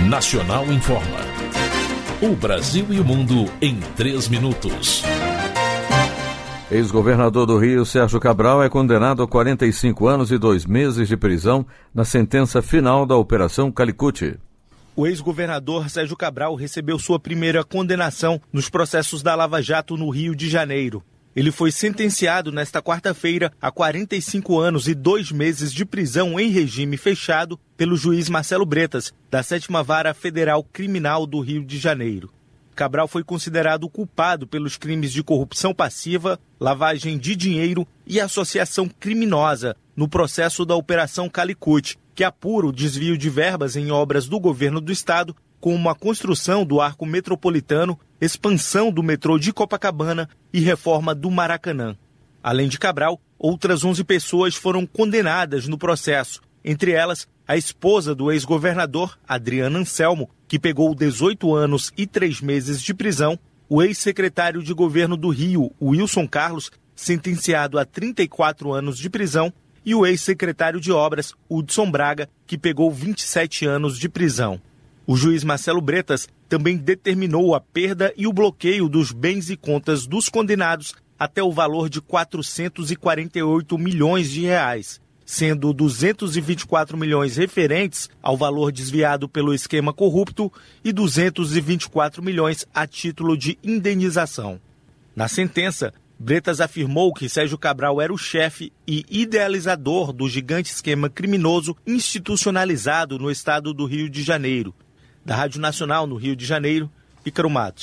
Nacional Informa. O Brasil e o mundo em 3 minutos. Ex-governador do Rio, Sérgio Cabral, é condenado a 45 anos e 2 meses de prisão na sentença final da Operação Calicut. O ex-governador Sérgio Cabral recebeu sua primeira condenação nos processos da Lava Jato no Rio de Janeiro. Ele foi sentenciado nesta quarta-feira a 45 anos e 2 meses de prisão em regime fechado pelo juiz Marcelo Bretas, da 7ª Vara Federal Criminal do Rio de Janeiro. Cabral foi considerado culpado pelos crimes de corrupção passiva, lavagem de dinheiro e associação criminosa no processo da Operação Calicut, que apura o desvio de verbas em obras do governo do estado, como a construção do arco metropolitano, expansão do metrô de Copacabana e reforma do Maracanã. Além de Cabral, outras 11 pessoas foram condenadas no processo, entre elas a esposa do ex-governador, Adriana Anselmo, que pegou 18 anos e 3 meses de prisão, o ex-secretário de governo do Rio, Wilson Carlos, sentenciado a 34 anos de prisão, e o ex-secretário de obras, Hudson Braga, que pegou 27 anos de prisão. O juiz Marcelo Bretas também determinou a perda e o bloqueio dos bens e contas dos condenados até o valor de 448 milhões de reais, sendo 224 milhões referentes ao valor desviado pelo esquema corrupto e 224 milhões a título de indenização. Na sentença, Bretas afirmou que Sérgio Cabral era o chefe e idealizador do gigante esquema criminoso institucionalizado no estado do Rio de Janeiro. Da Rádio Nacional no Rio de Janeiro, Ícaro Matos.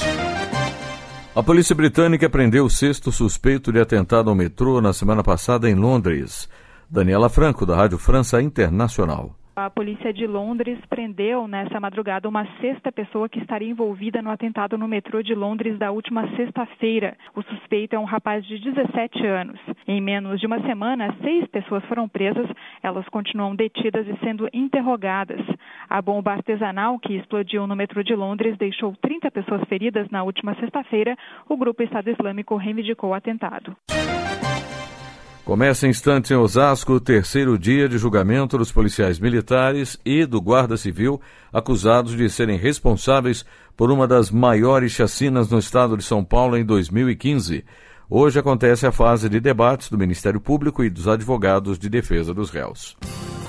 A polícia britânica prendeu o 6º suspeito de atentado ao metrô na semana passada em Londres. Daniela Franco, da Rádio França Internacional. A polícia de Londres prendeu nessa madrugada uma 6ª pessoa que estaria envolvida no atentado no metrô de Londres da última sexta-feira. O suspeito é um rapaz de 17 anos. Em menos de uma semana, 6 pessoas foram presas. Elas continuam detidas e sendo interrogadas. A bomba artesanal que explodiu no metrô de Londres deixou 30 pessoas feridas na última sexta-feira. O grupo Estado Islâmico reivindicou o atentado. Começa em instantes em Osasco o 3º dia de julgamento dos policiais militares e do Guarda Civil acusados de serem responsáveis por uma das maiores chacinas no estado de São Paulo em 2015. Hoje acontece a fase de debates do Ministério Público e dos advogados de defesa dos réus.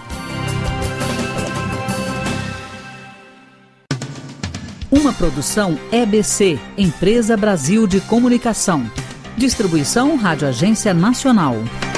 Uma produção EBC, Empresa Brasil de Comunicação. Distribuição Rádio Agência Nacional.